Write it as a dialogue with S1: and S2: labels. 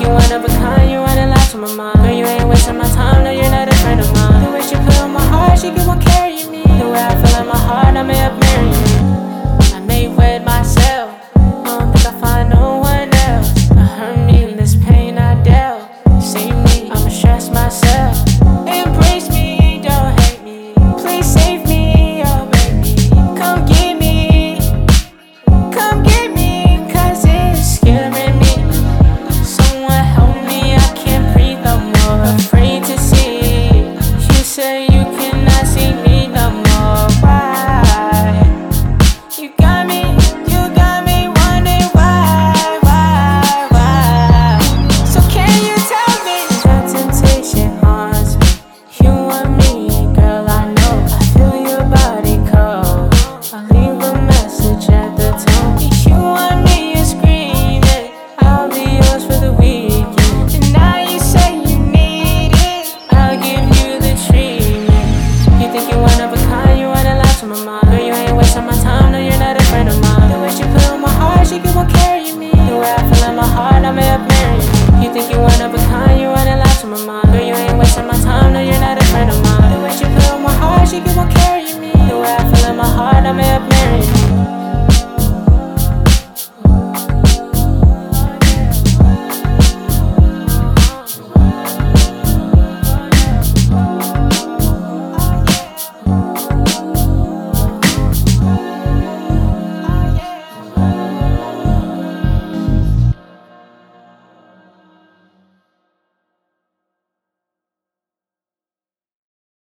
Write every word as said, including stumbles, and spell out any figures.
S1: you one of a kind, you running lots on my mind. Girl, you ain't wasting my time, no, you're not a friend of mine. The way she put on my heart, she keep on carrying me. The way I feel in my heart, I may up marrying you. I may wed myself, I don't think I find no one else. I hurt me, this pain I dealt. Save me, I'ma stress myself. Embrace me, don't hate me. Please save me, oh baby. Come get me, come get me, cause it's scaring me. Someone help me, I can't breathe no more. Afraid to see, you say you cannot see me no more. Why? You got me, you got me wondering why, why, why? So can you tell me? That temptation haunts me. You want me, girl, I know. I feel your body cold. I'll leave a message at the tone. You want me, you're screaming. I'll be yours for the weekend. And now you say you need it. I'll give you the treatment. You think you're one of a kind, you running lots on my mind. Girl, you ain't wasting my time, no, you're not a friend of mine. The way she put on my heart, she keep on carrying me. The way I feel in my heart, I may up marrying you. You think you're one of a kind, you running lots on my mind. Girl, you ain't wasting my time, no, you're not a friend of mine. The way she put on my heart, she keep on carrying me. The way I feel in my heart, I may up